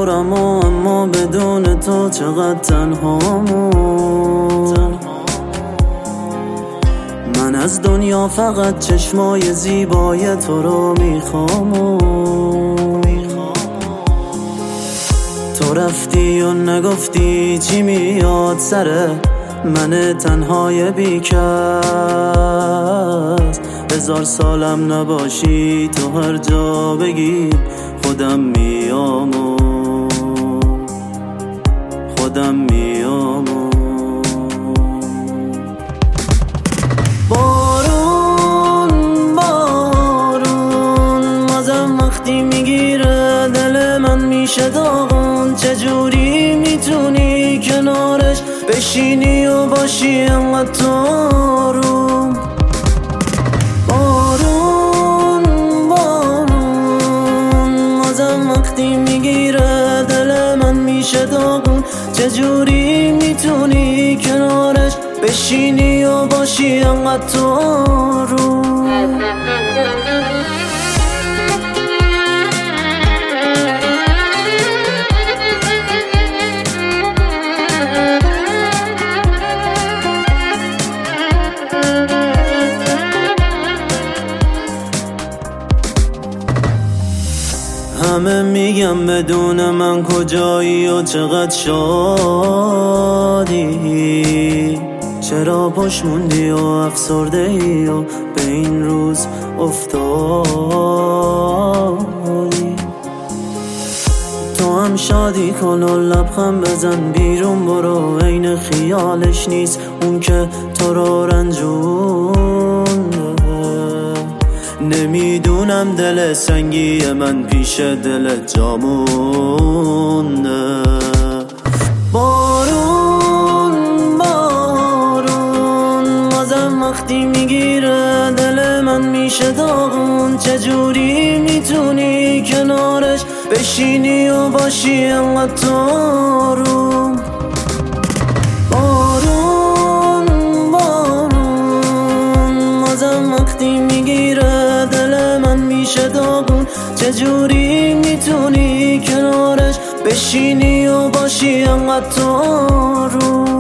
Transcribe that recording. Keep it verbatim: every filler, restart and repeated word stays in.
دورم و اما بدون تو چقدر تنهامون. من از دنیا فقط چشمای زیبای تو رو میخوام. تو رفتی و نگفتی چی میاد سر من تنهای بیکس. هزار سالم نباشی تو هر جا بگی خودم میام و خودم میام و بارون بارون بازم وقتی میگیره دل من میشه داغون. چجوری میتونی کنارش بشینی و باشی انقدر تو آروم؟ بارون بارون بازم وقتی میگیره دل من میشه داغون. چجوری میتونی کنارش بشینی و باشی انقدر تو آروم؟ همه میگم بدون من کجایی و چقدر شادی. چرا پشت موندی و افسرده ای و به این روز افتادی؟ تو هم شادی کن و لبخند بزن بیرون برو. عین خیالش نیست اون که تو رو رنجونده. نمیدونم دل سنگی من پیش دل جامونده. بارون بارون بازم وقتی میگیره دل من میشه داغون. چجوری میتونی کنارش بشینی و باشی انقدر تو آروم؟ بارون بارون بازم وقتی میگیره دل من میشه داغون. چجوری میتونی کنارش بشینی و باشی انقدر تو آروم؟